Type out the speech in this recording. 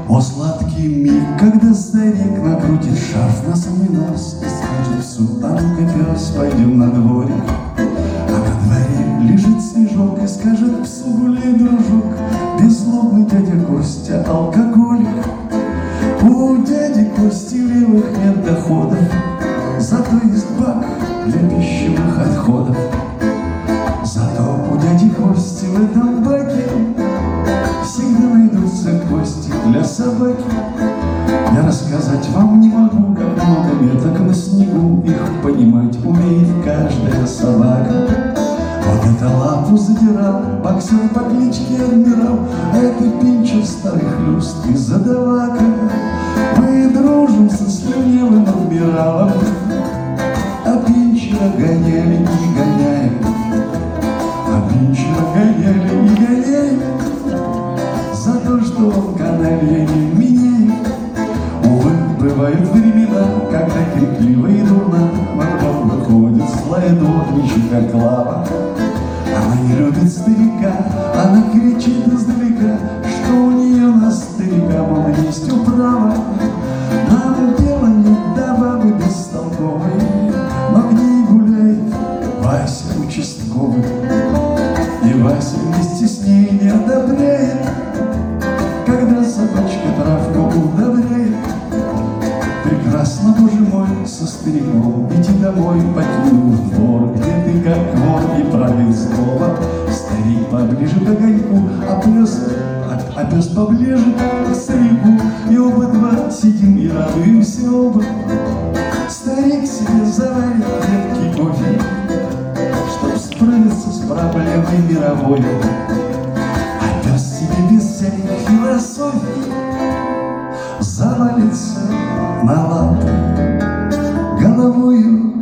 О, сладкий миг, когда старик накрутит шарф на самый нос и скажет псу: а ну-ка, пес, пойдем на дворик. А на дворе лежит снежок и скажет псу: гуляй, дружок. Беззлобный дядя Костя алкоголик. У дяди Кости левых нет доходов, зато есть бак для пищевых отходов. Зато у дяди Кости в этом баке всегда найдутся кости для собаки. Я рассказать вам не могу, как много меток на снегу, их понимать умеет каждая собака. Вот это лапу задирал боксер по кличке Адмирал, а это Пинчер старых люст и задавака. Мы дружим со слюнявым адмиралом, а Пинчера гоняли и гоняем, а Пинчера гоняли и гоняем за то, что он каналья не меняет. Увы, бывают времена, когда крикливо и дурно во двор выходит злая дворничиха Клава. Она не любит старика, она кричит издалека, что у нее на старика, мол, есть управа. Нам дело не до бабы бестолковой, но к ней гуляет Вася участковый. И Вася вместе с ней не одобряет, когда собачка травку удобряет. Прекрасно, боже мой, со стариком идти домой, покинув двор, где ты как вор и правил слова. Старик поближе к огоньку, а пес поближе к старику, и оба два сидим и радуемся оба. Старик себе заварит крепкий кофе, чтоб справиться с проблемой мировой, а пес себе без всяких философий завалится на лапы головою